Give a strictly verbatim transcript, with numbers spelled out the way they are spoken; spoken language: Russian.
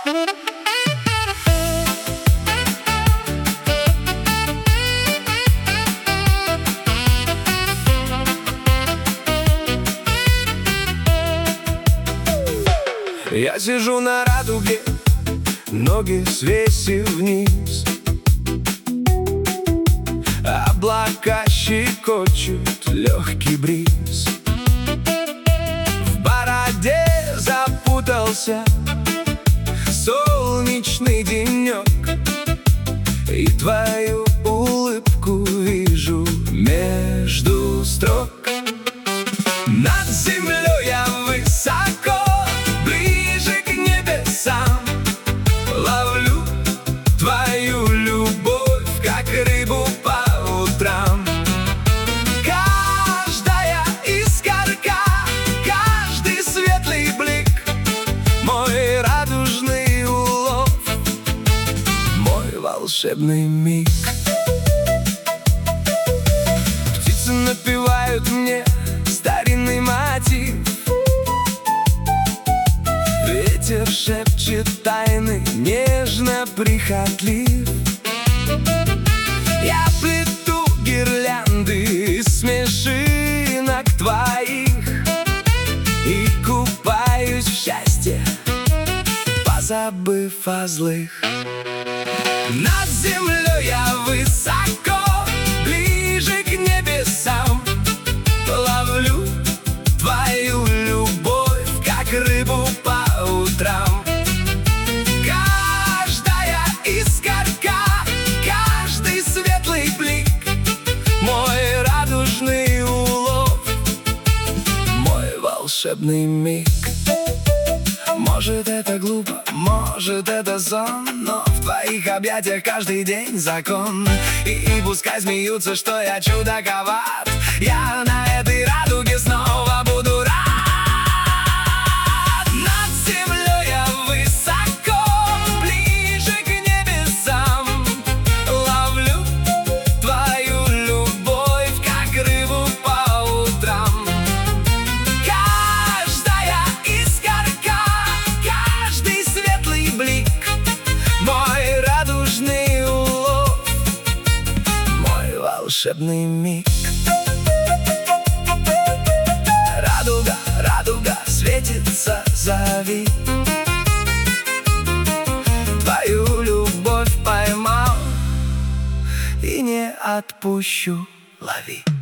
Я сижу на радуге, ноги свесив вниз. Облака щекочут легкий бриз. В бороде запутался солнечный денек, и твою улыбку вижу между строк. Над землей я высоко, ближе к небесам, ловлю твою любовь, как рыбу по утрам. Каждая искорка, каждый светлый блик, мой радужный улов, мой волшебный миг. Птицы напевают мне старинный мотив, ветер шепчет тайны, нежно прихотлив. Я плету гирлянды из смешинок твоих и купаюсь в счастье, позабыв о злых. Над землей я высоко, ближе к небесам, ловлю твою любовь, как рыбу по утрам. Каждая искорка, каждый светлый блик, мой радужный улов, мой волшебный миг. Может, это глупо, может, это сон, но в твоих объятиях каждый день закон. И, и пускай смеются, что я чудаковат, я на этой радуге снова буду рад. Над землей я высоко, ближе к небесам, ловлю твою любовь, как рыбу по утрам. Каждая искорка, каждый светлый блик, мой радужный улов, мой волшебный миг. Радуга, радуга светится, зови. Твою любовь поймал и не отпущу, лови.